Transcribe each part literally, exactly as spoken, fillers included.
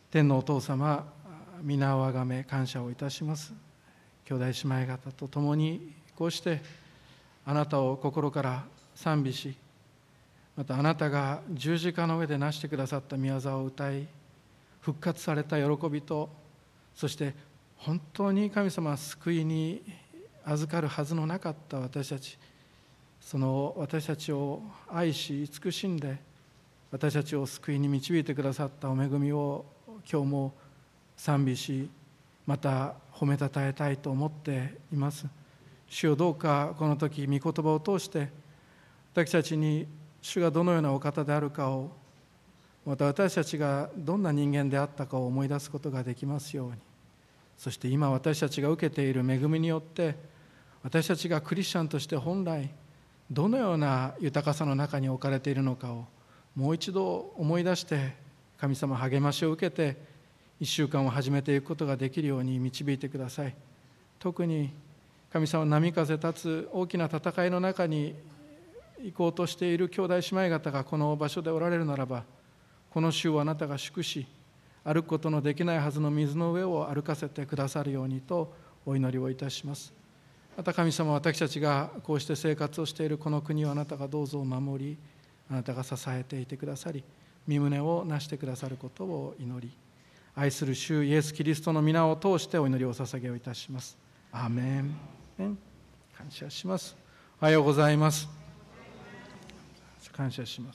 天のお父様、皆をあがめ感謝をいたします。兄弟姉妹方と共にこうしてあなたを心から賛美し、またあなたが十字架の上で成してくださった御業を歌い、復活された喜びと、そして本当に神様は救いに預かるはずのなかった私たち、その私たちを愛し慈しんで私たちを救いに導いてくださったお恵みを今日も賛美し、また褒めたたえたいと思っています。主よ、どうかこの時御言葉を通して私たちに主がどのようなお方であるかを、また私たちがどんな人間であったかを思い出すことができますように、そして今私たちが受けている恵みによって私たちがクリスチャンとして本来どのような豊かさの中に置かれているのかをもう一度思い出して、神様励ましを受けて一週間を始めていくことができるように導いてください。特に神様、波風立つ大きな戦いの中に行こうとしている兄弟姉妹方がこの場所でおられるならば、この週をあなたが祝し、歩くことのできないはずの水の上を歩かせてくださるようにとお祈りをいたします。また神様、私たちがこうして生活をしているこの国をあなたがどうぞ守り、あなたが支えていてくださり、御胸をなしてくださることを祈り、愛する主イエス・キリストの皆を通してお祈りを捧げをいたします。アーメン。感謝します。おはようございます。感謝します。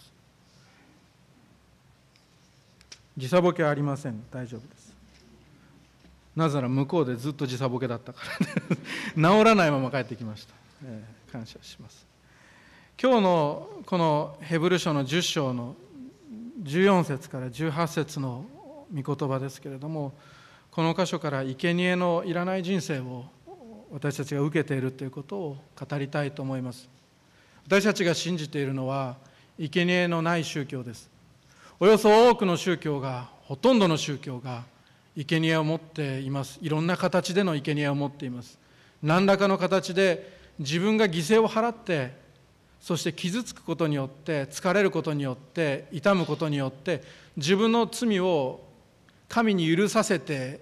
時差ボケはありません。大丈夫です。なぜなら向こうでずっと時差ボケだったから治らないまま帰ってきました、えー、感謝します。今日のこのヘブル書のじゅっ章のじゅうよん節からじゅうはち節の御言葉ですけれども、この箇所から生贄のいらない人生を私たちが受けているということを語りたいと思います。私たちが信じているのは生贄のない宗教です。およそ多くの宗教が、ほとんどの宗教が生贄を持っています。いろんな形での生贄を持っています。何らかの形で自分が犠牲を払って、そして傷つくことによって、疲れることによって、痛むことによって自分の罪を神に許させて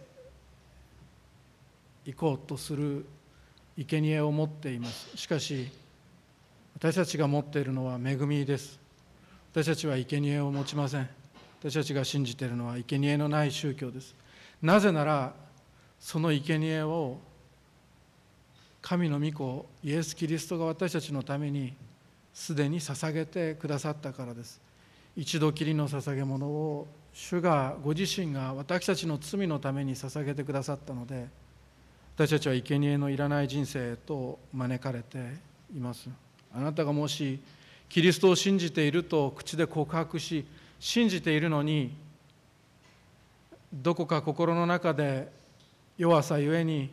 いこうとする生贄を持っています。しかし私たちが持っているのは恵みです。私たちは生贄を持ちません。私たちが信じているのは生贄のない宗教です。なぜなら、その生贄を神の御子イエス・キリストが私たちのためにすでに捧げてくださったからです。一度きりの捧げ物を主がご自身が私たちの罪のために捧げてくださったので、私たちは生贄のいらない人生へと招かれています。あなたがもしキリストを信じていると口で告白し、信じているのにどこか心の中で弱さゆえに、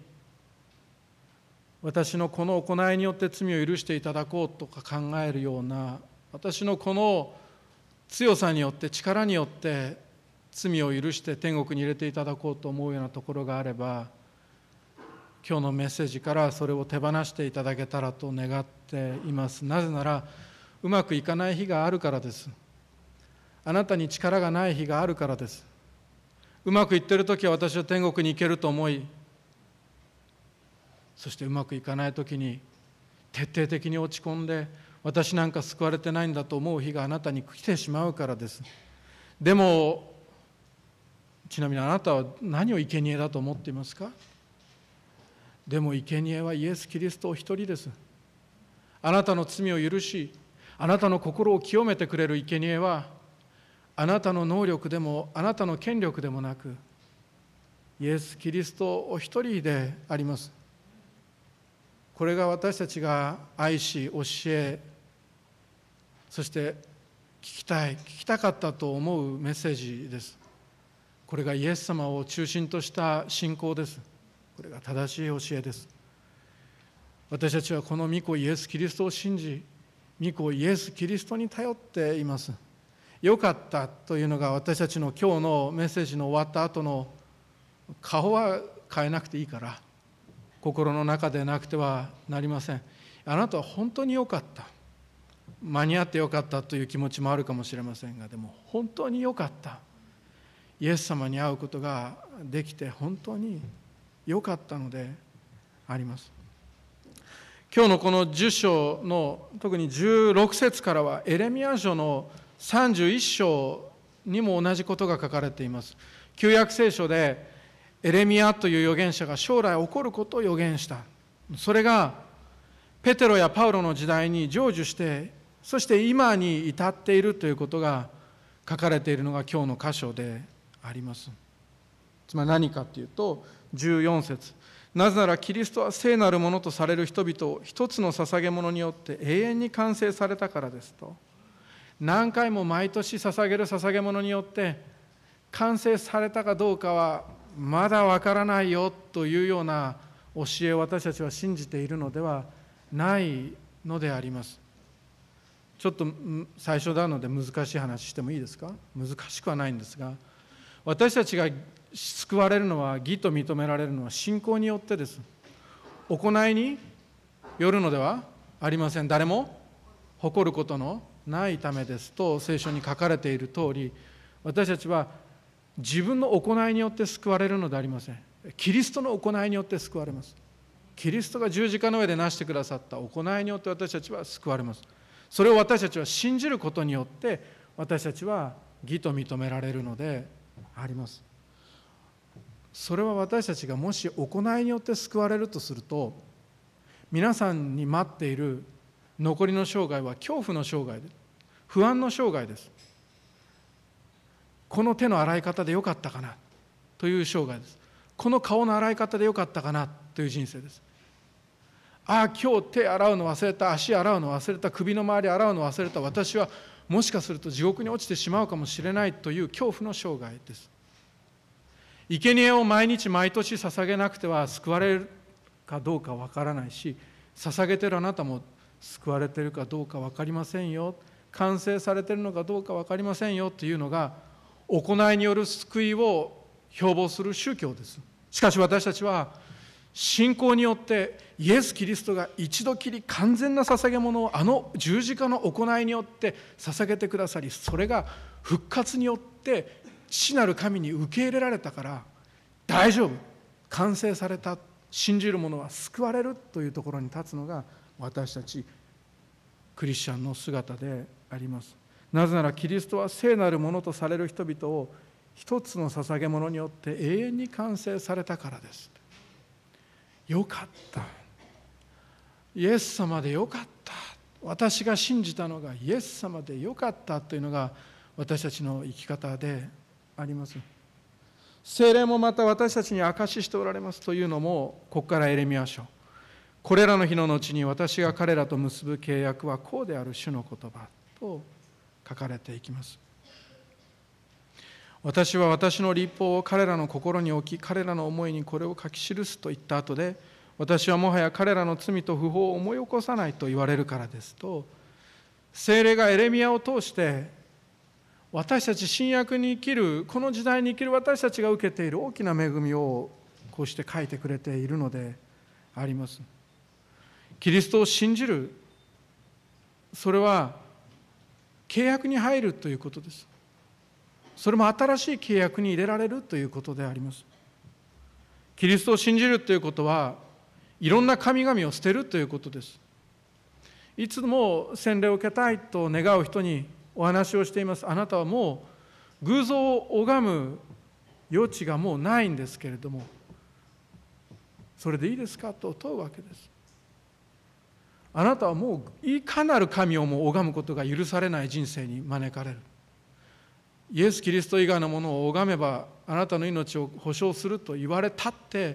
私のこの行いによって罪を許していただこうとか考えるような、私のこの強さによって力によって罪を許して天国に入れていただこうと思うようなところがあれば、今日のメッセージからそれを手放していただけたらと願っています。なぜなら、うまくいかない日があるからです。あなたに力がない日があるからです。うまくいっているときは私は天国に行けると思い、そしてうまくいかないときに徹底的に落ち込んで、私なんか救われてないんだと思う日があなたに来てしまうからです。でも、ちなみにあなたは何を生贄だと思っていますか？でも生贄はイエス・キリストお一人です。あなたの罪を許し、あなたの心を清めてくれる生贄は、あなたの能力でもあなたの権力でもなく、イエス・キリストお一人であります。これが私たちが愛し教え、そして聞きたい聞きたかったと思うメッセージです。これがイエス様を中心とした信仰です。これが正しい教えです。私たちはこの御子イエス・キリストを信じ、御子イエス・キリストに頼っています。よかったというのが私たちの今日のメッセージの終わった後の、顔は変えなくていいから心の中でなくてはなりません。あなたは本当によかった、間に合ってよかったという気持ちもあるかもしれませんが、でも本当によかった。 イエス様に会うことができて本当に良かったのであります。今日のこのじゅっ章の特にじゅうろく節からはエレミヤ書のさんじゅういっ章にも同じことが書かれています。旧約聖書でエレミヤという預言者が将来起こることを預言した。それがペテロやパウロの時代に成就して、そして今に至っているということが書かれているのが今日の箇所であります。つまり何かというとじゅうよん節、なぜならキリストは聖なるものとされる人々を一つの捧げ物によって永遠に完成されたからですと。何回も毎年捧げる捧げ物によって完成されたかどうかはまだわからないよというような教えを私たちは信じているのではないのであります。ちょっと最初なので難しい話してもいいですか？難しくはないんですが、私たちが救われるのは、義と認められるのは信仰によってです。行いによるのではありません。誰も誇ることのないためですと聖書に書かれている通り、私たちは自分の行いによって救われるのではありません。キリストの行いによって救われます。キリストが十字架の上で成してくださった行いによって私たちは救われます。それを私たちは信じることによって私たちは義と認められるのであります。それは私たちがもし行いによって救われるとすると、皆さんに待っている残りの生涯は恐怖の生涯です。不安の生涯です。この手の洗い方でよかったかなという生涯です。この顔の洗い方でよかったかなという人生です。ああ、今日手洗うの忘れた、足洗うの忘れた、首の周り洗うの忘れた、私はもしかすると地獄に落ちてしまうかもしれないという恐怖の生涯です。生贄を毎日毎年捧げなくては救われるかどうかわからないし、捧げてるあなたも救われているかどうか分かりませんよ、完成されているのかどうか分かりませんよというのが行いによる救いを標榜する宗教です。しかし私たちは信仰によってイエス・キリストが一度きり完全な捧げ物をあの十字架の行いによって捧げてくださり、それが復活によって父なる神に受け入れられたから大丈夫、完成された、信じる者は救われるというところに立つのが私たちクリスチャンの姿であります。なぜならキリストは聖なるものとされる人々を一つの捧げ物によって永遠に完成されたからです。よかった、イエス様でよかった、私が信じたのがイエス様でよかったというのが私たちの生き方であります。聖霊もまた私たちに証ししておられますというのも、ここからエレミヤ書、これらの日の後に私が彼らと結ぶ契約はこうである主の言葉と書かれていきます。私は私の律法を彼らの心に置き、彼らの思いにこれを書き記すと言った後で、私はもはや彼らの罪と不法を思い起こさないと言われるからですと、聖霊がエレミヤを通して私たち新約に生きる、この時代に生きる私たちが受けている大きな恵みをこうして書いてくれているのであります。キリストを信じる、それは契約に入るということです。それも新しい契約に入れられるということであります。キリストを信じるということは、いろんな神々を捨てるということです。いつも洗礼を受けたいと願う人にお話をしています。あなたはもう偶像を拝む余地がもうないんですけれども、それでいいですかと問うわけです。あなたはもういかなる神をも拝むことが許されない人生に招かれる。イエス・キリスト以外のものを拝めばあなたの命を保証すると言われたって、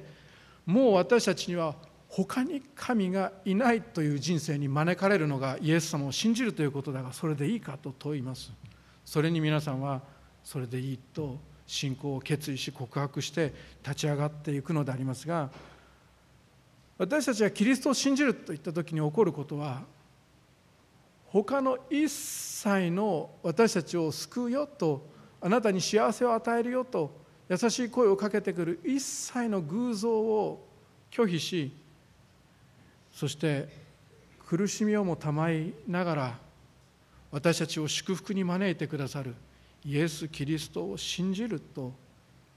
もう私たちには他に神がいないという人生に招かれるのがイエス様を信じるということだが、それでいいかと問います。それに皆さんはそれでいいと信仰を決意し告白して立ち上がっていくのでありますが、私たちがキリストを信じるといった時に起こることは、他の一切の私たちを救うよと、あなたに幸せを与えるよと優しい声をかけてくる一切の偶像を拒否し、そして苦しみをもたまいながら私たちを祝福に招いてくださるイエス・キリストを信じると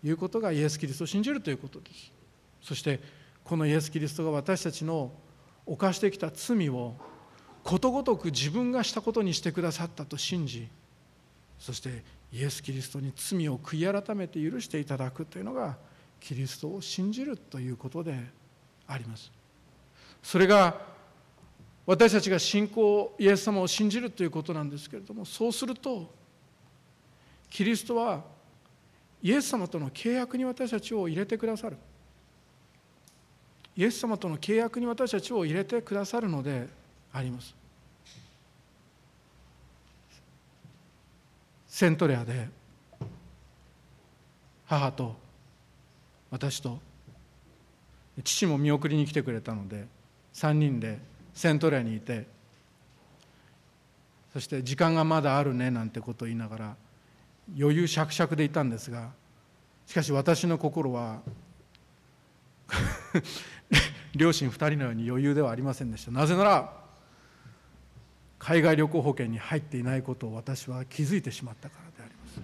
いうことがイエス・キリストを信じるということです。そしてこのイエス・キリストが私たちの犯してきた罪をことごとく自分がしたことにしてくださったと信じ、そしてイエス・キリストに罪を悔い改めて許していただくというのがキリストを信じるということであります。それが私たちが信仰イエス様を信じるということなんですけれども、そうするとキリストはイエス様との契約に私たちを入れてくださる。イエス様との契約に私たちを入れてくださるのであります。セントレアで母と私と父も見送りに来てくれたのでさんにんでセントレアにいて、そして時間がまだあるねなんてことを言いながら余裕しゃくしゃくでいたんですが、しかし私の心は両親ふたりのように余裕ではありませんでした。なぜなら海外旅行保険に入っていないことを私は気づいてしまったからであります。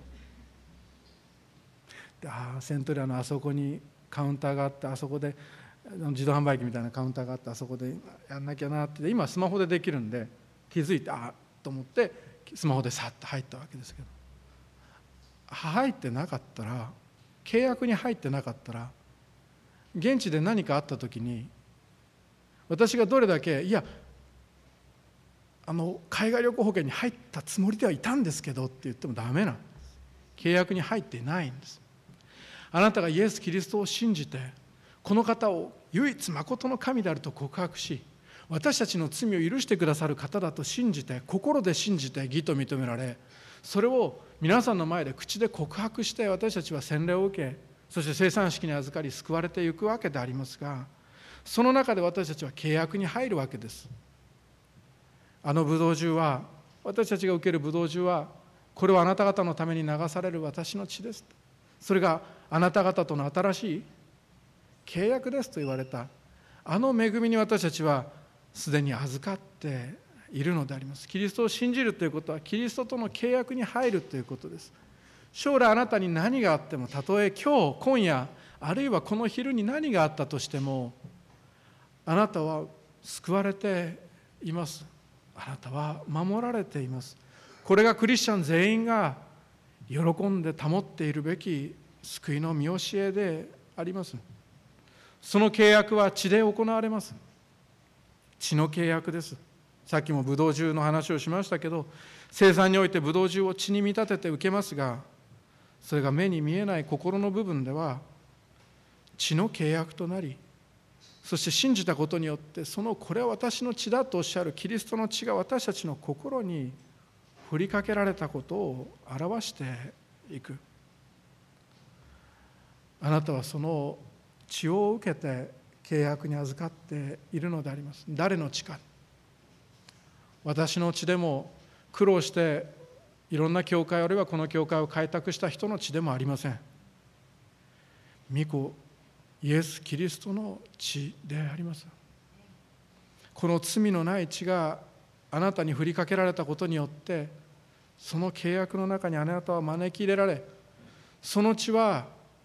で、ああセントレアのあそこにカウンターがあって、あそこで自動販売機みたいなカウンターがあって、あそこでやんなきゃなって、今スマホでできるんで気づいて、ああと思ってスマホでさっと入ったわけですけど、入ってなかったら、契約に入ってなかったら、現地で何かあった時に私がどれだけいやあの海外旅行保険に入ったつもりではいたんですけどって言ってもダメなんです。契約に入っていないんです。あなたがイエス・キリストを信じてこの方を唯一まことの神であると告白し、私たちの罪を許してくださる方だと信じて、心で信じて義と認められ、それを皆さんの前で口で告白して、私たちは洗礼を受け、そして聖餐式に預かり救われていくわけでありますが、その中で私たちは契約に入るわけです。あのブドウ汁は、私たちが受けるブドウ汁は、これはあなた方のために流される私の血です。それがあなた方との新しい契約ですと言われた、あの恵みに私たちはすでに預かっているのであります。キリストを信じるということは、キリストとの契約に入るということです。将来あなたに何があっても、たとえ今日今夜あるいはこの昼に何があったとしても、あなたは救われています。あなたは守られています。これがクリスチャン全員が喜んで保っているべき救いの見教えであります。その契約は血で行われます。血の契約です。さっきもブドウ汁の話をしましたけど、聖餐においてブドウ汁を血に見立てて受けますが、それが目に見えない心の部分では血の契約となり、そして信じたことによって、そのこれは私の血だとおっしゃるキリストの血が私たちの心に振りかけられたことを表していく。あなたはその血を受けて契約に預かっているのであります。誰の血か。私の血でも、苦労していろんな教会あるいはこの教会を開拓した人の血でもありません。御子イエス・キリストの血であります。この罪のない血があなたに振りかけられたことによって、その契約の中にあなたは招き入れられ、その血は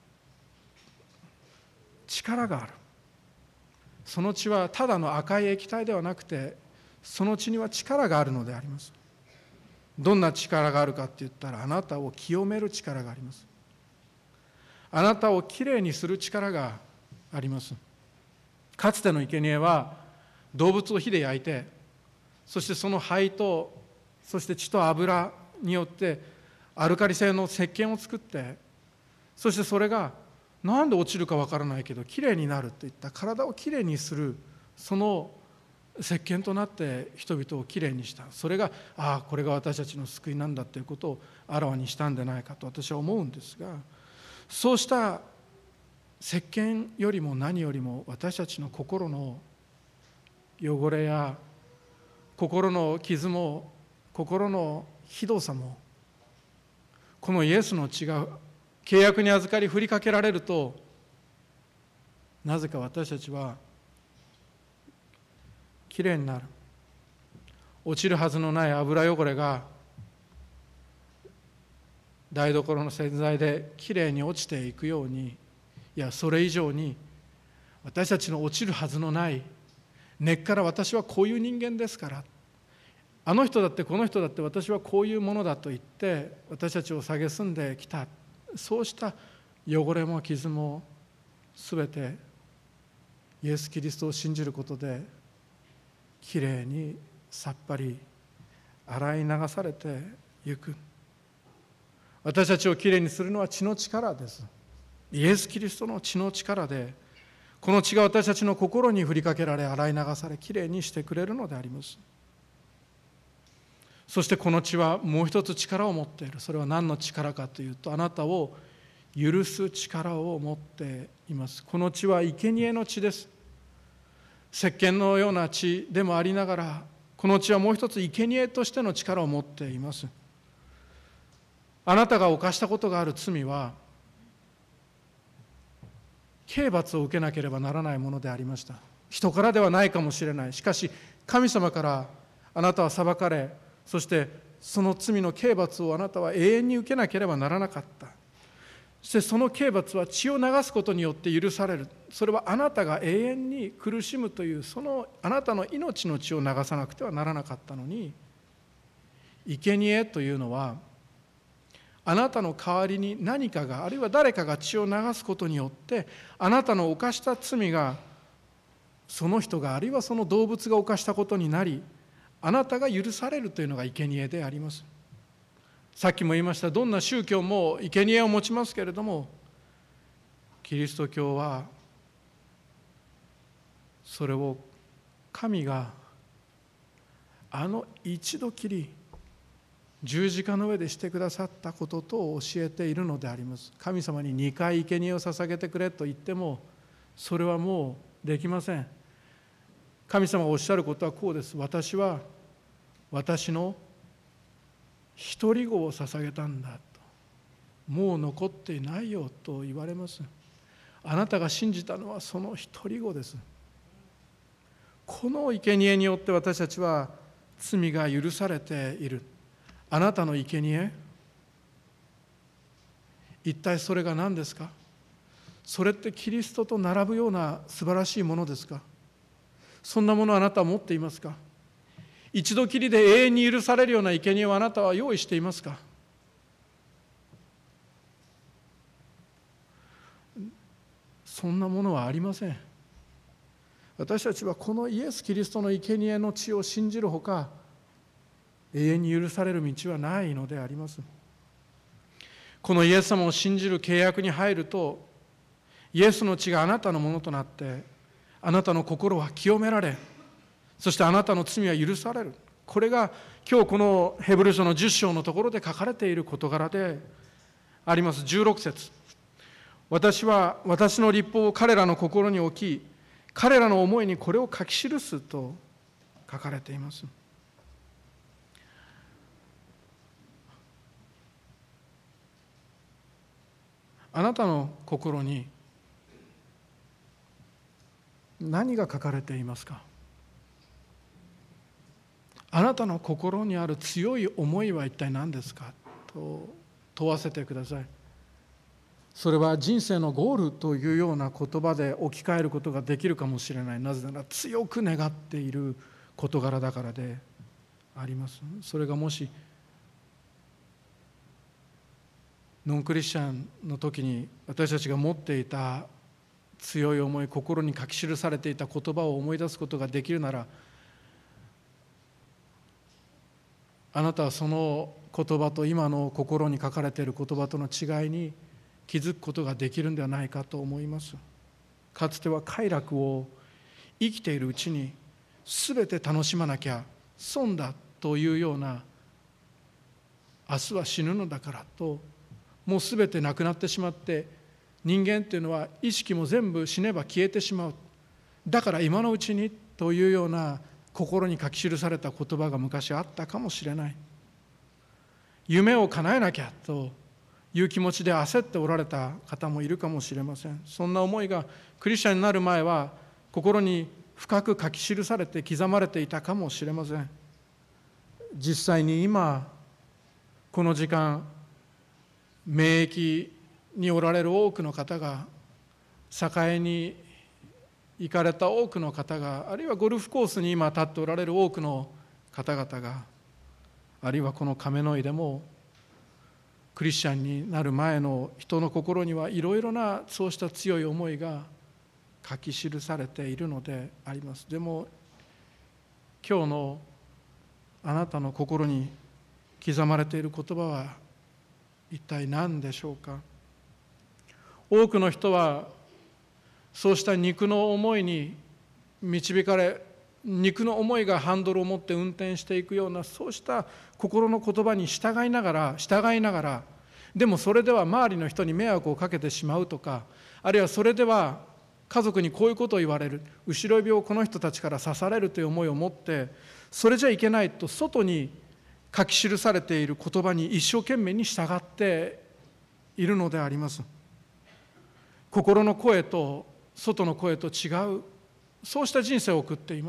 力がある。その血はただの赤い液体ではなくて、その血には力があるのであります。どんな力があるかって言ったら、あなたを清める力があります。あなたをきれいにする力があります。かつての生贄は動物を火で焼いて、そしてその灰とそして血と油によってアルカリ性の石鹸を作って、そしてそれがなんで落ちるかわからないけどきれいになるといった、体をきれいにするその石鹸となって人々をきれいにした。それがああこれが私たちの救いなんだということをあらわにしたんでないかと私は思うんですが、そうした石鹸よりも何よりも私たちの心の汚れや心の傷も心のひどさも、このイエスの血が契約に預かり振りかけられると、なぜか私たちはきれいになる。落ちるはずのない油汚れが台所の洗剤できれいに落ちていくように、いやそれ以上に私たちの落ちるはずのない根っから私はこういう人間ですから、あの人だってこの人だって私はこういうものだと言って私たちを蔑んできた、そうした汚れも傷もすべてイエス・キリストを信じることできれいにさっぱり洗い流されてゆく。私たちをきれいにするのは血の力です。イエス・キリストの血の力で、この血が私たちの心に振りかけられ洗い流されきれいにしてくれるのであります。そしてこの血はもう一つ力を持っている。それは何の力かというと、あなたを許す力を持っています。この血は生贄の血です。石鹸のような血でもありながら、この血はもう一つ生贄としての力を持っています。あなたが犯したことがある罪は刑罰を受けなければならないものでありました。人からではないかもしれない。しかし神様からあなたは裁かれ、そしてその罪の刑罰をあなたは永遠に受けなければならなかった。そしてその刑罰は血を流すことによって許される。それはあなたが永遠に苦しむという、そのあなたの命の血を流さなくてはならなかったのに、生贄というのはあなたの代わりに何かが、あるいは誰かが血を流すことによって、あなたの犯した罪がその人が、あるいはその動物が犯したことになり、あなたが許されるというのが生贄であります。さっきも言いました、どんな宗教も生贄を持ちますけれども、キリスト教はそれを神があの一度きり十字架の上でしてくださったことと教えているのであります。神様ににかい生贄を捧げてくれと言ってもそれはもうできません。神様がおっしゃることはこうです。私は私の一人子を捧げたんだと、もう残っていないよと言われます。あなたが信じたのはその一人子です。この生贄によって私たちは罪が許されている。あなたの生贄、一体それが何ですか？それってキリストと並ぶような素晴らしいものですか？そんなものをあなたは持っていますか？一度きりで永遠に許されるような生贄をあなたは用意していますか？そんなものはありません。私たちはこのイエス・キリストの生贄の血を信じるほか、永遠に許される道はないのであります。このイエス様を信じる契約に入ると、イエスの血があなたのものとなって、あなたの心は清められ、そしてあなたの罪は許される。これが今日このヘブル書のじゅっ章のところで書かれている事柄であります。じゅうろく節、私は私の律法を彼らの心に置き、彼らの思いにこれを書き記すと書かれています。あなたの心に何が書かれていますか？あなたの心にある強い思いは一体何ですかと問わせてください。それは人生のゴールというような言葉で置き換えることができるかもしれない。なぜなら強く願っている事柄だからであります。それがもしノンクリスチャンの時に私たちが持っていた強い思い、心に書き記されていた言葉を思い出すことができるなら、あなたはその言葉と今の心に書かれている言葉との違いに気づくことができるんではないかと思います。かつては快楽を生きているうちに全て楽しまなきゃ損だというような、明日は死ぬのだからと、もう全てなくなってしまって、人間っていうのは意識も全部死ねば消えてしまう。だから今のうちにというような心に書き記された言葉が昔あったかもしれない。夢を叶えなきゃという気持ちで焦っておられた方もいるかもしれません。そんな思いがクリスチャンになる前は心に深く書き記されて刻まれていたかもしれません。実際に今この時間、 名駅におられる多くの方が、栄に行かれた多くの方が、あるいはゴルフコースに今立っておられる多くの方々が、あるいはこの亀の井でもクリスチャンになる前の人の心にはいろいろなそうした強い思いが書き記されているのであります。でも今日のあなたの心に刻まれている言葉は一体何でしょうか。多くの人はそうした肉の思いに導かれ、肉の思いがハンドルを持って運転していくような、そうした心の言葉に従いながら従いながらでもそれでは周りの人に迷惑をかけてしまうとか、あるいはそれでは家族にこういうことを言われる、後ろ指をこの人たちから刺されるという思いを持って、それじゃいけないと外に書き記されている言葉に一生懸命に従っているのであります。心の声と外の声と違う、そうした人生を送っています。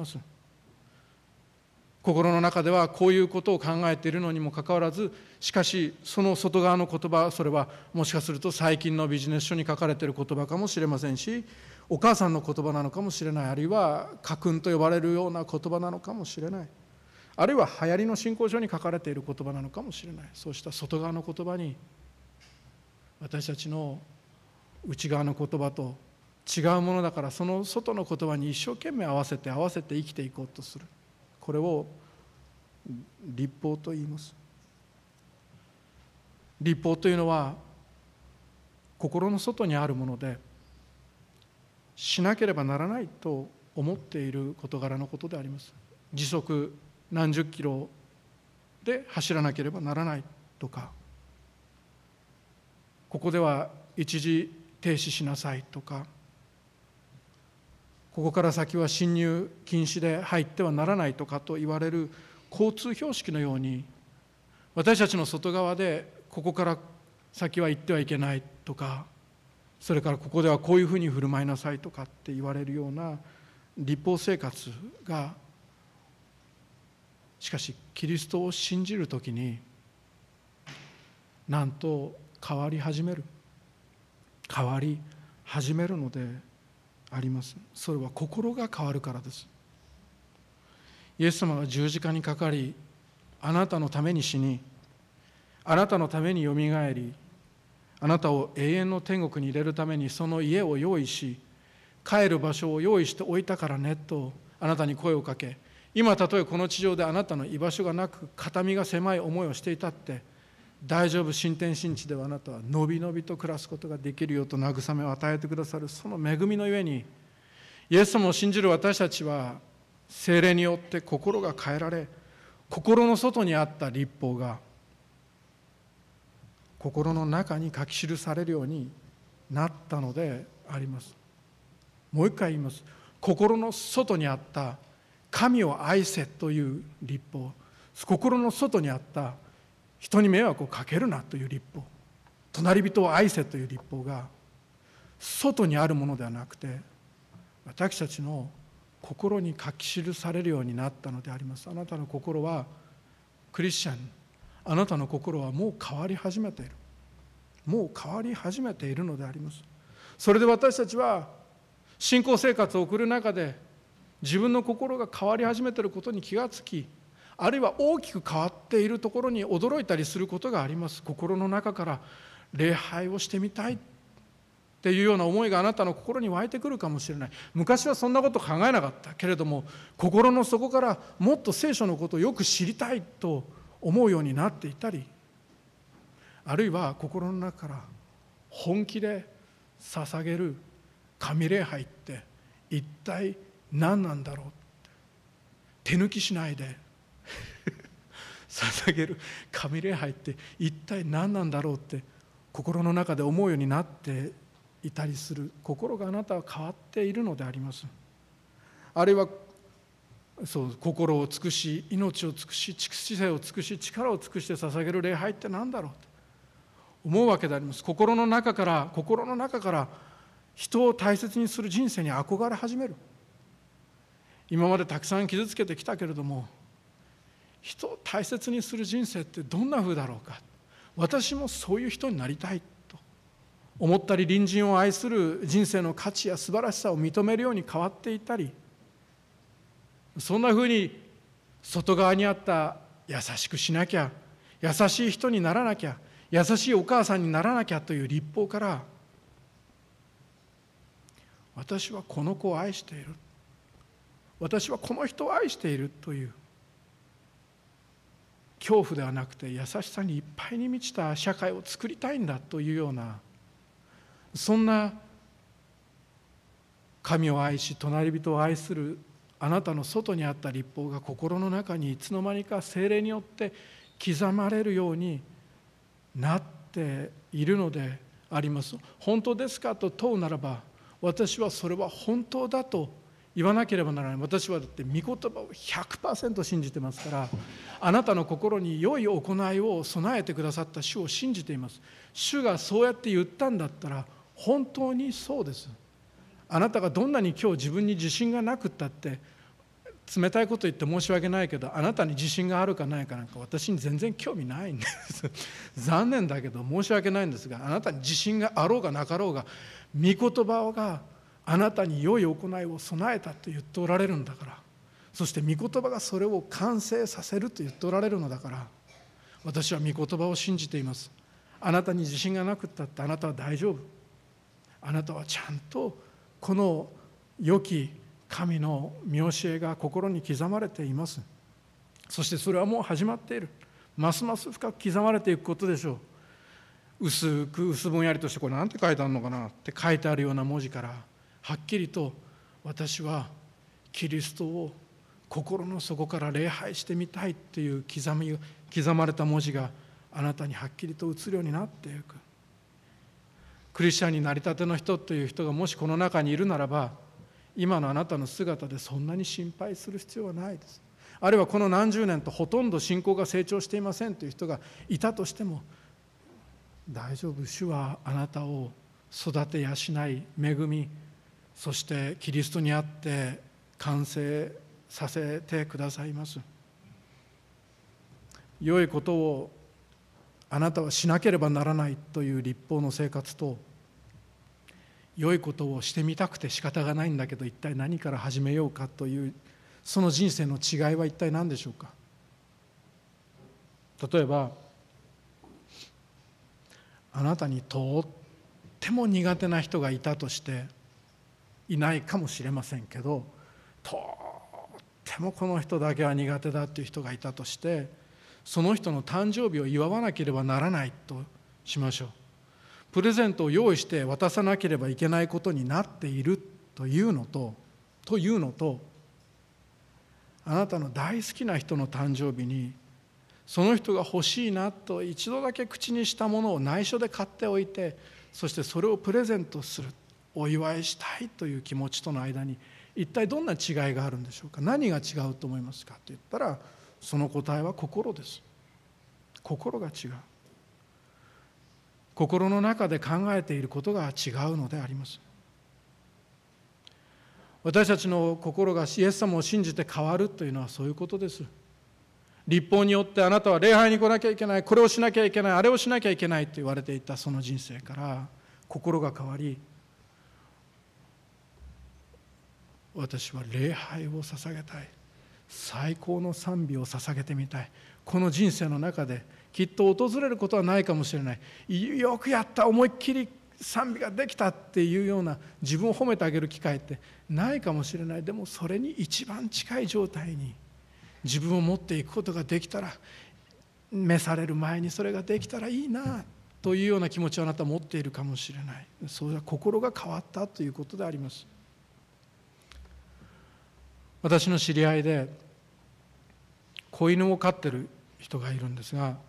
心の中ではこういうことを考えているのにもかかわらず、しかしその外側の言葉、それはもしかすると最近のビジネス書に書かれている言葉かもしれませんし、お母さんの言葉なのかもしれない、あるいは家訓と呼ばれるような言葉なのかもしれない、あるいは流行りの信仰書に書かれている言葉なのかもしれない。そうした外側の言葉に私たちの内側の言葉と違うものだから、その外の言葉に一生懸命合わせて合わせて生きていこうとする、これを律法と言います。律法というのは心の外にあるもので、しなければならないと思っている事柄のことであります。時速何十キロで走らなければならないとか、ここでは一時停止しなさいとか、ここから先は進入禁止で入ってはならないとかと言われる交通標識のように、私たちの外側でここから先は行ってはいけないとか、それからここではこういうふうに振る舞いなさいとかって言われるような律法生活が、しかしキリストを信じるときになんと変わり始める変わり始めるのであります。それは心が変わるからです。イエス様が十字架にかかり、あなたのために死に、あなたのためによみがえり、あなたを永遠の天国に入れるためにその家を用意し、帰る場所を用意しておいたからねとあなたに声をかけ、今たとえこの地上であなたの居場所がなく肩身が狭い思いをしていたって大丈夫、新天新地ではあなたはのびのびと暮らすことができるよと慰めを与えてくださる、その恵みのゆえに、イエス様を信じる私たちは聖霊によって心が変えられ、心の外にあった律法が心の中に書き記されるようになったのであります。もう一回言います。心の外にあった神を愛せという律法、心の外にあった人に迷惑をかけるなという律法、隣人を愛せという律法が外にあるものではなくて、私たちの心に書き記されるようになったのであります。あなたの心はクリスチャン、あなたの心はもう変わり始めている、もう変わり始めているのであります。それで私たちは信仰生活を送る中で自分の心が変わり始めていることに気がつき、あるいは大きく変わっているところに驚いたりすることがあります。心の中から礼拝をしてみたいっていうような思いがあなたの心に湧いてくるかもしれない。昔はそんなこと考えなかったけれども、心の底からもっと聖書のことをよく知りたいと思うようになっていたり、あるいは心の中から本気で捧げる神礼拝って一体何なんだろうって手抜きしないで捧げる神礼拝って一体何なんだろうって心の中で思うようになっていたりする。心があなたは変わっているのであります。あるいはそう心を尽くし、命を尽くし、知性を尽くし、力を尽くして捧げる礼拝って何だろうって思うわけであります。心の中から心の中から人を大切にする人生に憧れ始める。今までたくさん傷つけてきたけれども、人を大切にする人生ってどんな風だろうか、 私もそういう人になりたいと思ったり、隣人を愛する人生の価値や素晴らしさを認めるように変わっていたり、そんなふうに外側にあった優しくしなきゃ、優しい人にならなきゃ、優しいお母さんにならなきゃという律法から、私はこの子を愛している、私はこの人を愛しているという恐怖ではなくて、優しさにいっぱいに満ちた社会を作りたいんだというような、そんな神を愛し隣人を愛するあなたの外にあった律法が心の中にいつの間にか聖霊によって刻まれるようになっているのであります。本当ですかと問うならば、私はそれは本当だと言わなければならない。私はだって御言葉を ひゃくパーセント 信じてますから、あなたの心に良い行いを備えてくださった主を信じています。主がそうやって言ったんだったら本当にそうです。あなたがどんなに今日自分に自信がなくったって、冷たいこと言って申し訳ないけど、あなたに自信があるかないかなんか私に全然興味ないんです残念だけど申し訳ないんですが、あなたに自信があろうがなかろうが、御言葉があなたに良い行いを備えたと言っておられるんだから、そして御言葉がそれを完成させると言っておられるのだから、私は御言葉を信じています。あなたに自信がなくったってあなたは大丈夫。あなたはちゃんとこの良き神の見教えが心に刻まれています。そしてそれはもう始まっている。ますます深く刻まれていくことでしょう。薄く薄ぼんやりとして、これなんて書いてあるのかなって書いてあるような文字から、はっきりと私はキリストを心の底から礼拝してみたいっていう刻み刻まれた文字があなたにはっきりと映るようになっていく。クリスチャンになりたての人という人がもしこの中にいるならば、今のあなたの姿でそんなに心配する必要はないです。あるいはこの何十年とほとんど信仰が成長していませんという人がいたとしても、大丈夫、主はあなたを育て養い恵み、そしてキリストにあって完成させてくださいます。良いことをあなたはしなければならないという律法の生活と、良いことをしてみたくて仕方がないんだけど一体何から始めようかという、その人生の違いは一体何でしょうか。例えばあなたにとっても苦手な人がいたとして、いないかもしれませんけど、とってもこの人だけは苦手だという人がいたとして、その人の誕生日を祝わなければならないとしましょう。プレゼントを用意して渡さなければいけないことになっているというのとというのとあなたの大好きな人の誕生日にその人が欲しいなと一度だけ口にしたものを内緒で買っておいて、そしてそれをプレゼントする、お祝いしたいという気持ちとの間に一体どんな違いがあるんでしょうか。何が違うと思いますかと言ったら、その答えは心です。心が違う。心の中で考えていることが違うのであります。私たちの心がイエス様を信じて変わるというのはそういうことです。律法によってあなたは礼拝に来なきゃいけない、これをしなきゃいけない、あれをしなきゃいけないと言われていたその人生から心が変わり、私は礼拝を捧げたい、最高の賛美を捧げてみたい。この人生の中できっと訪れることはないかもしれない、よくやった、思いっきり賛美ができたっていうような自分を褒めてあげる機会ってないかもしれない。でもそれに一番近い状態に自分を持っていくことができたら、召される前にそれができたらいいなというような気持ちをあなたは持っているかもしれない。それは心が変わったということであります。私の知り合いで子犬を飼ってる人がいるんですが、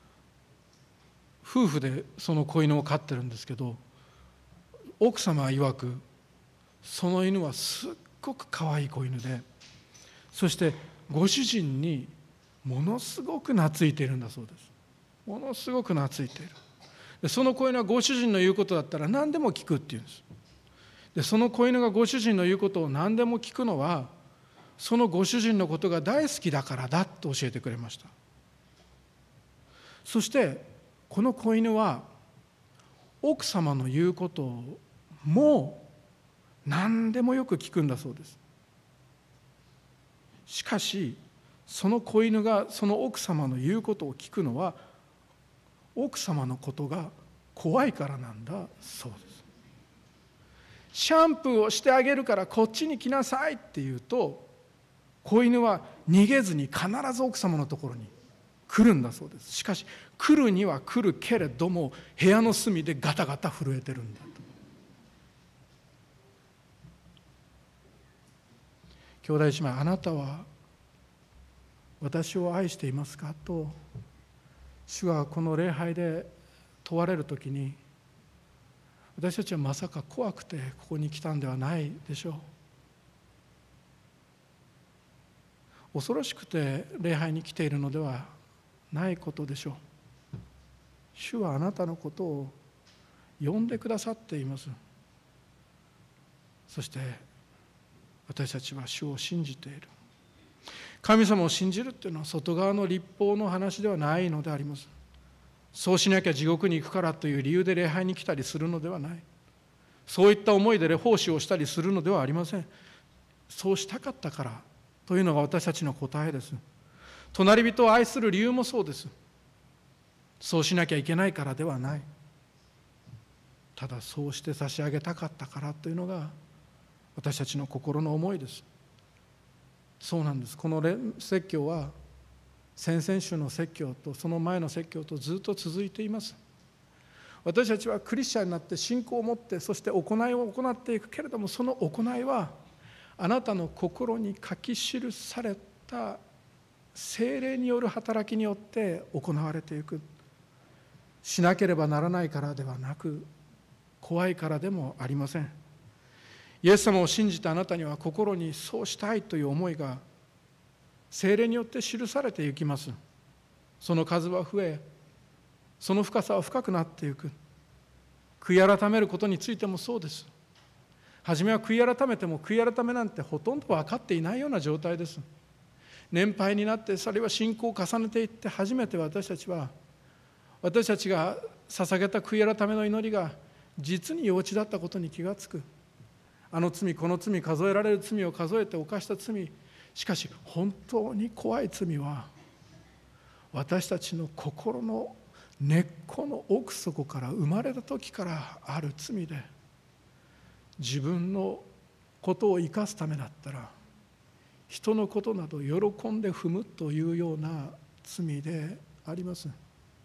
夫婦でその子犬を飼ってるんですけど、奥様曰くその犬はすっごく可愛い子犬で、そしてご主人にものすごく懐いているんだそうです。ものすごく懐いている。でその子犬はご主人の言うことだったら何でも聞くって言うんです。でその子犬がご主人の言うことを何でも聞くのは、そのご主人のことが大好きだからだと教えてくれました。そしてこの子犬は奥様の言うことをもう何でもよく聞くんだそうです。しかしその子犬がその奥様の言うことを聞くのは奥様のことが怖いからなんだそうです。シャンプーをしてあげるからこっちに来なさいって言うと、子犬は逃げずに必ず奥様のところに来るんだそうです。しかし来るには来るけれども部屋の隅でガタガタ震えてるんだと。兄弟姉妹、あなたは私を愛していますかと主がこの礼拝で問われるときに、私たちはまさか怖くてここに来たんではないでしょう。恐ろしくて礼拝に来ているのではないことでしょう。主はあなたのことを呼んでくださっています。そして私たちは主を信じている。神様を信じるというのは外側の立法の話ではないのであります。そうしなきゃ地獄に行くからという理由で礼拝に来たりするのではない。そういった思いで奉仕をしたりするのではありません。そうしたかったからというのが私たちの答えです。隣人を愛する理由もそうです。そうしなきゃいけないからではない。ただそうして差し上げたかったからというのが私たちの心の思いです。そうなんです。この説教は先々週の説教とその前の説教とずっと続いています。私たちはクリスチャンになって信仰を持ってそして行いを行っていくけれども、その行いはあなたの心に書き記された聖霊による働きによって行われていく。しなければならないからではなく、怖いからでもありません。イエス様を信じたあなたには心にそうしたいという思いが聖霊によって記されていきます。その数は増え、その深さは深くなっていく。悔い改めることについてもそうです。初めは悔い改めても悔い改めなんてほとんど分かっていないような状態です。年配になってそれは信仰を重ねていって初めて私たちは私たちが捧げた悔い改めの祈りが実に幼稚だったことに気がつく。あの罪この罪、数えられる罪を数えて犯した罪、しかし本当に怖い罪は私たちの心の根っこの奥底から生まれた時からある罪で、自分のことを生かすためだったら人のことなど喜んで踏むというような罪であります。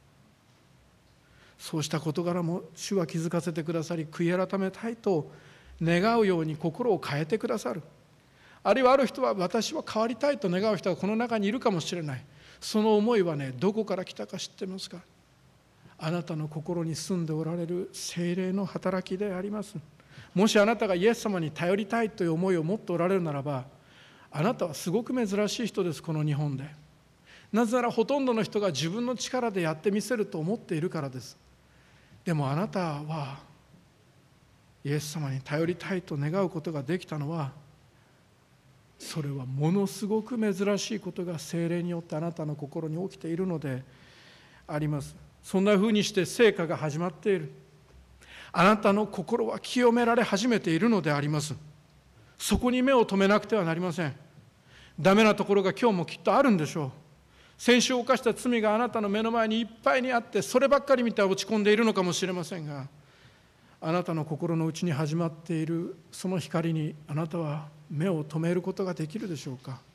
そうした事柄も主は気づかせてくださり、悔い改めたいと願うように心を変えてくださる。あるいはある人は私は変わりたいと願う人がこの中にいるかもしれない。その思いはね、どこから来たか知ってますか？あなたの心に住んでおられる聖霊の働きであります。もしあなたがイエス様に頼りたいという思いを持っておられるならば、あなたはすごく珍しい人です。この日本で。なぜならほとんどの人が自分の力でやってみせると思っているからです。でもあなたはイエス様に頼りたいと願うことができたのは、それはものすごく珍しいことが聖霊によってあなたの心に起きているのであります。そんなふうにして成果が始まっている。あなたの心は清められ始めているのであります。そこに目を留めなくてはなりません。ダメなところが今日もきっとあるんでしょう。先週犯した罪があなたの目の前にいっぱいにあって、そればっかり見て落ち込んでいるのかもしれませんが、あなたの心の内に始まっているその光にあなたは目を留めることができるでしょうか。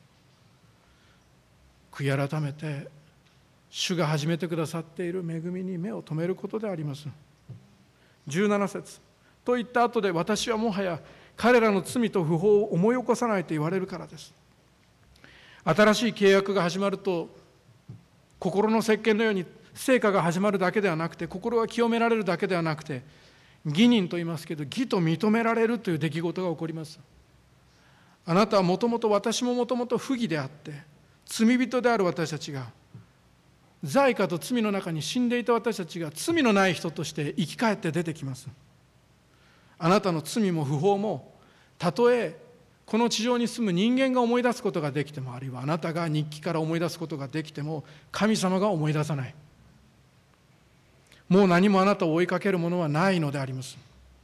悔い改めて主が始めてくださっている恵みに目を留めることであります。じゅうなな節と言った後で、私はもはや彼らの罪と不法を思い起こさないと言われるからです。新しい契約が始まると、心の石鹸のように成果が始まるだけではなくて、心が清められるだけではなくて、義人と言いますけど、義と認められるという出来事が起こります。あなたはもともと、私ももともと不義であって罪人である私たちが、罪過と罪の中に死んでいた私たちが罪のない人として生き返って出てきます。あなたの罪も不法も、たとえこの地上に住む人間が思い出すことができても、あるいはあなたが日記から思い出すことができても、神様が思い出さない。 もう何もあなたを追いかけるものはないのであります。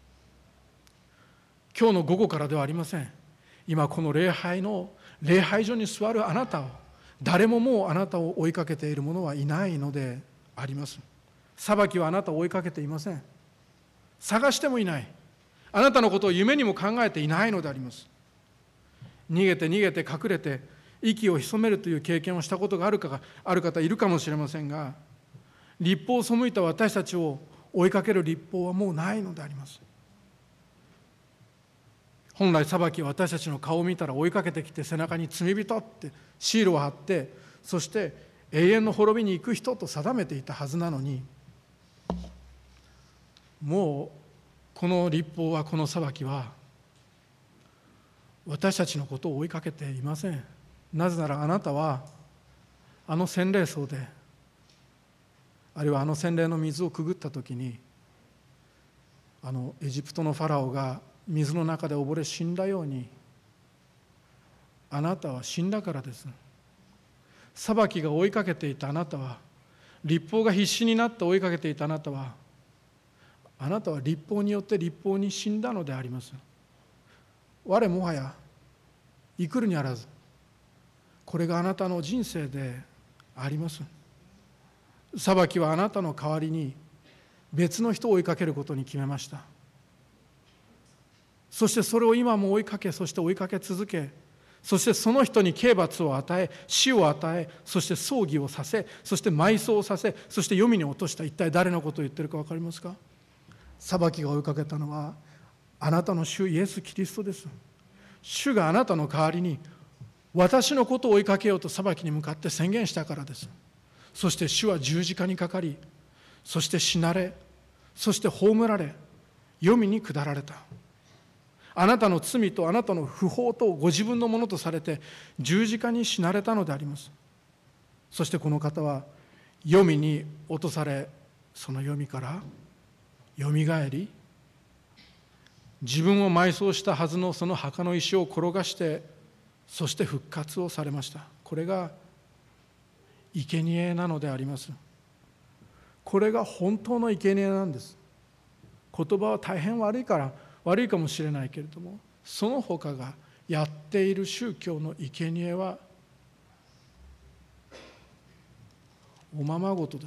今日の午後からではありません。今この礼拝の礼拝所に座るあなたを、誰ももうあなたを追いかけている者はいないのであります。裁きはあなたを追いかけていません。探してもいない。あなたのことを夢にも考えていないのであります。逃げて逃げて隠れて息を潜めるという経験をしたことがあるかがある方いるかもしれませんが、律法を背いた私たちを追いかける律法はもうないのであります。本来裁きは私たちの顔を見たら追いかけてきて背中に罪人ってシールを貼って、そして永遠の滅びに行く人と定めていたはずなのに、もうこの律法は、この裁きは私たちのことを追いかけていません。なぜならあなたはあの洗礼槽で、あるいはあの洗礼の水をくぐったときに、あのエジプトのファラオが水の中で溺れ死んだように、あなたは死んだからです。裁きが追いかけていたあなたは、律法が必死になって追いかけていたあなたは、あなたは律法によって律法に死んだのであります。我もはや生くるにあらず、これがあなたの人生であります。裁きはあなたの代わりに別の人を追いかけることに決めました。そしてそれを今も追いかけ、そして追いかけ続け、そしてその人に刑罰を与え、死を与え、そして葬儀をさせ、そして埋葬をさせ、そして黄泉に落とした。一体誰のことを言っているか分かりますか？裁きが追いかけたのはあなたの主イエス・キリストです。主があなたの代わりに私のことを追いかけようと裁きに向かって宣言したからです。そして主は十字架にかかり、そして死なれ、そして葬られ、黄泉に下られた。あなたの罪とあなたの不法とご自分のものとされて十字架に死なれたのであります。そしてこの方は黄泉に落とされ、その黄泉からよみがえり、自分を埋葬したはずのその墓の石を転がして、そして復活をされました。これが生贄なのであります。これが本当の生贄なんです。言葉は大変悪いから悪いかもしれないけれども、その他がやっている宗教の生贄はおままごとです。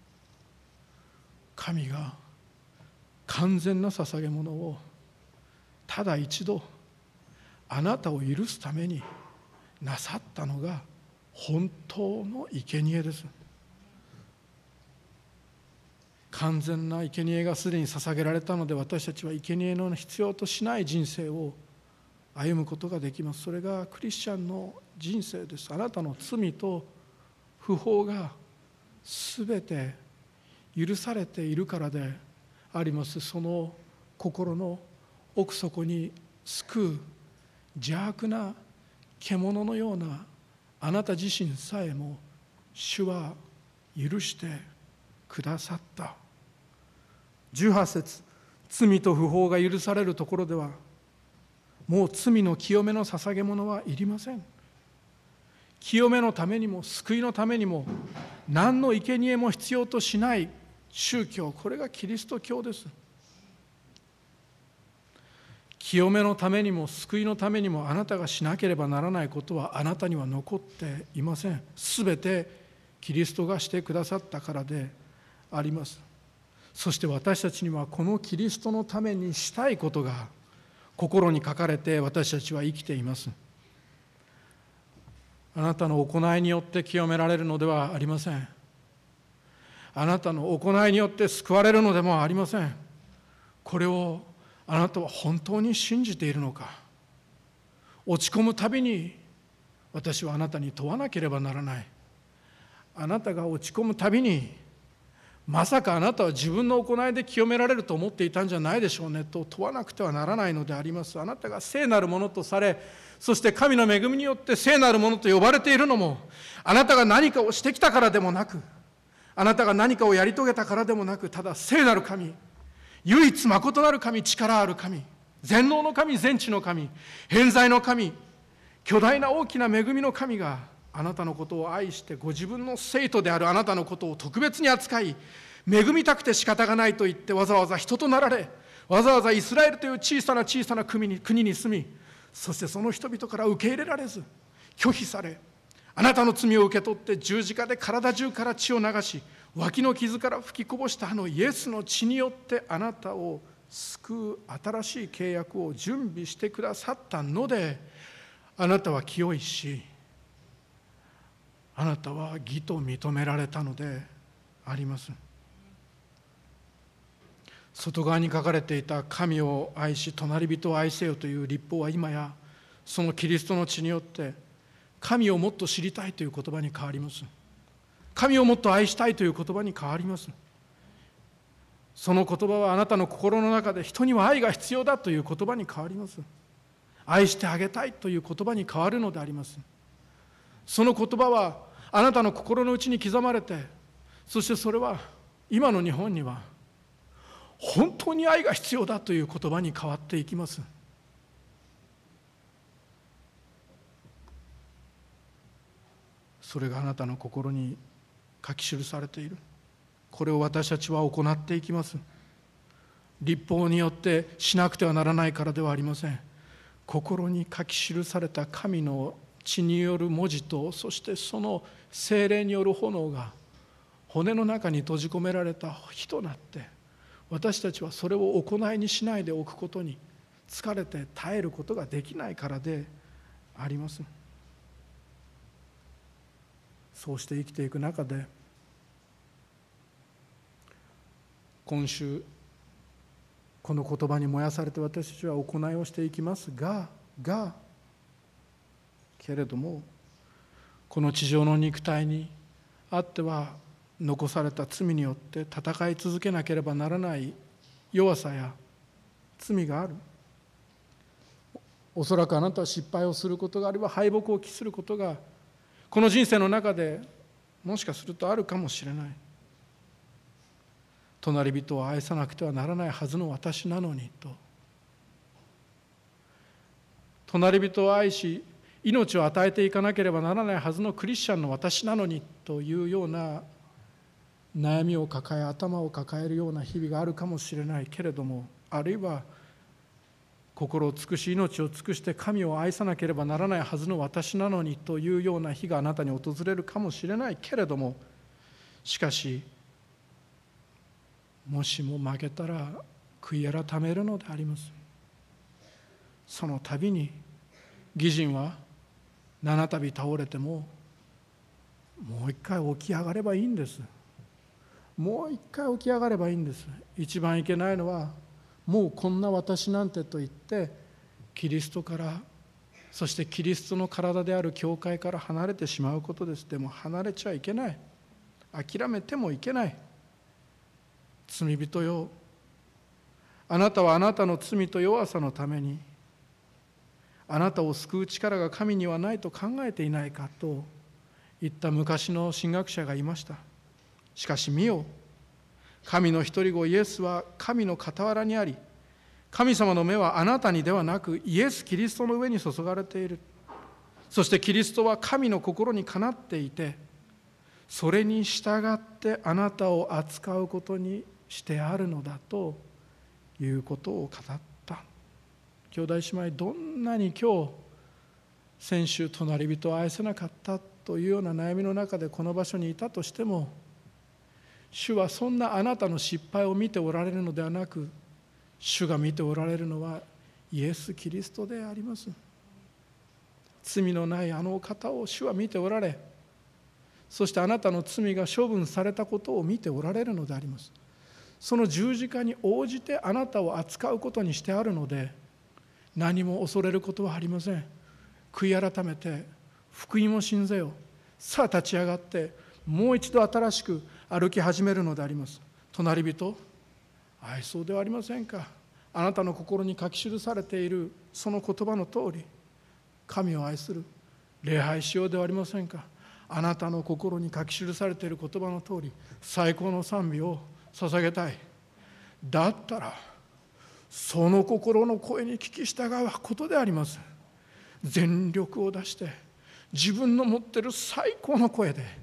神が完全な捧げ物をただ一度あなたを許すためになさったのが本当の生贄です。完全な生贄がすでに捧げられたので、私たちは生贄の必要としない人生を歩むことができます。それがクリスチャンの人生です。あなたの罪と不法がすべて許されているからであります。その心の奥底に救う邪悪な獣のようなあなた自身さえも主は許してくださった。じゅうはち節、罪と不法が許されるところでは、もう罪の清めの捧げ物はいりません。清めのためにも救いのためにも何の生贄も必要としない宗教、これがキリスト教です。清めのためにも救いのためにもあなたがしなければならないことはあなたには残っていません。すべてキリストがしてくださったからであります。そして私たちにはこのキリストのためにしたいことが心に書かれて私たちは生きています。あなたの行いによって清められるのではありません。あなたの行いによって救われるのでもありません。これをあなたは本当に信じているのか。落ち込むたびに私はあなたに問わなければならない。あなたが落ち込むたびに、まさかあなたは自分の行いで清められると思っていたんじゃないでしょうねと問わなくてはならないのであります。あなたが聖なるものとされ、そして神の恵みによって聖なるものと呼ばれているのも、あなたが何かをしてきたからでもなく、あなたが何かをやり遂げたからでもなく、ただ聖なる神、唯一まことなる神、力ある神、全能の神、全知の神、偏在の神、巨大な大きな恵みの神があなたのことを愛して、ご自分の生徒であるあなたのことを特別に扱い、 恵みたくて仕方がないと言ってわざわざ人となられ、わざわざイスラエルという小さな小さな国に、国に住み、そしてその人々から受け入れられず拒否され、あなたの罪を受け取って十字架で体中から血を流し、脇の傷から吹きこぼしたあのイエスの血によってあなたを救う新しい契約を準備してくださったので、あなたは清いし、あなたは義と認められたのであります。外側に書かれていた神を愛し隣人を愛せよという律法は今やそのキリストの血によって神をもっと知りたいという言葉に変わります。神をもっと愛したいという言葉に変わります。その言葉はあなたの心の中で人には愛が必要だという言葉に変わります。愛してあげたいという言葉に変わるのであります。その言葉はあなたの心の内に刻まれて、そしてそれは今の日本には本当に愛が必要だという言葉に変わっていきます。それがあなたの心に書き記されている。これを私たちは行っていきます。律法によってしなくてはならないからではありません。心に書き記された神の血による文字と、そしてその聖霊による炎が骨の中に閉じ込められた火となって、私たちはそれを行いにしないでおくことに疲れて耐えることができないからであります。そうして生きていく中で、今週この言葉に燃やされて私たちは行いをしていきますががけれども、この地上の肉体にあっては残された罪によって戦い続けなければならない弱さや罪がある。おそらくあなたは失敗をすることが、あるいは敗北を喫することがこの人生の中でもしかするとあるかもしれない。隣人を愛さなくてはならないはずの私なのにと、隣人を愛し命を与えていかなければならないはずのクリスチャンの私なのにというような悩みを抱え、頭を抱えるような日々があるかもしれないけれども、あるいは心を尽くし命を尽くして神を愛さなければならないはずの私なのにというような日があなたに訪れるかもしれないけれども、しかしもしも負けたら悔い改めるのであります。その度に義人は七度倒れてももう一回起き上がればいいんです。もう一回起き上がればいいんです。一番いけないのは、もうこんな私なんてと言ってキリストから、そしてキリストの体である教会から離れてしまうことです。でも離れちゃいけない。諦めてもいけない。罪人よ、あなたはあなたの罪と弱さのためにあなたを救う力が神にはないと考えていないかと言った昔の神学者がいました。しかし見よ、神の一人子イエスは神の傍らにあり、神様の目はあなたにではなくイエス・キリストの上に注がれている。そしてキリストは神の心にかなっていて、それに従ってあなたを扱うことにしてあるのだということを語った。兄弟姉妹、どんなに今日先週隣人を愛せなかったというような悩みの中でこの場所にいたとしても、主はそんなあなたの失敗を見ておられるのではなく、主が見ておられるのはイエス・キリストであります。罪のないあの方を主は見ておられ、そしてあなたの罪が処分されたことを見ておられるのであります。その十字架に応じてあなたを扱うことにしてあるので、何も恐れることはありません。悔い改めて福音を信ぜよ。さあ立ち上がってもう一度新しく歩き始めるのであります。隣人愛そうではありませんか。あなたの心に書き記されているその言葉の通り、神を愛する、礼拝しようではありませんか。あなたの心に書き記されている言葉の通り、最高の賛美を捧げたい。だったらその心の声に聞き従うことであります。全力を出して自分の持っている最高の声で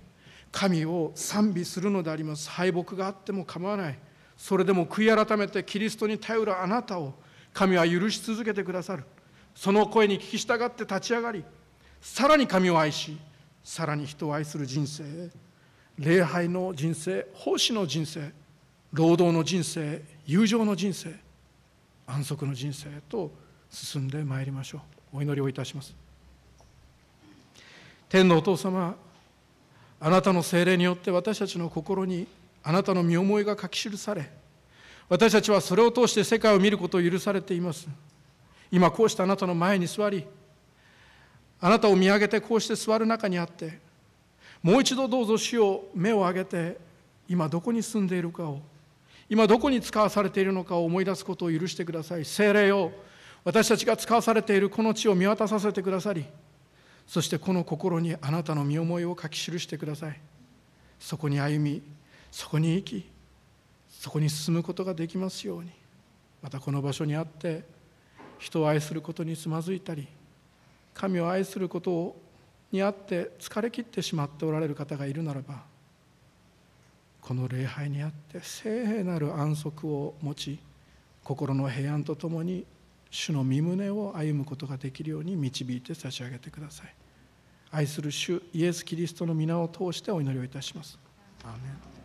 神を賛美するのであります。敗北があっても構わない。それでも悔い改めてキリストに頼るあなたを神は許し続けてくださる。その声に聞き従って立ち上がり、さらに神を愛し、さらに人を愛する人生、礼拝の人生、奉仕の人生、労働の人生、友情の人生、安息の人生へと進んでまいりましょう。お祈りをいたします。天のお父様、あなたの聖霊によって私たちの心にあなたの身思いが書き記され、私たちはそれを通して世界を見ることを許されています。今こうしてあなたの前に座り、あなたを見上げてこうして座る中にあって、もう一度どうぞ主よ、目を上げて今どこに住んでいるかを、今どこに使わされているのかを思い出すことを許してください。聖霊よ、私たちが使わされているこの地を見渡させてくださり、そしてこの心にあなたの身思いを書き記してください。そこに歩み、そこに生き、そこに進むことができますように。またこの場所にあって人を愛することにつまずいたり、神を愛することにあって疲れ切ってしまっておられる方がいるならば、この礼拝にあって聖平なる安息を持ち、心の平安とともに主の御胸を歩むことができるように導いて差し上げてください。愛する主イエス・キリストの皆を通してお祈りをいたします。アーメン。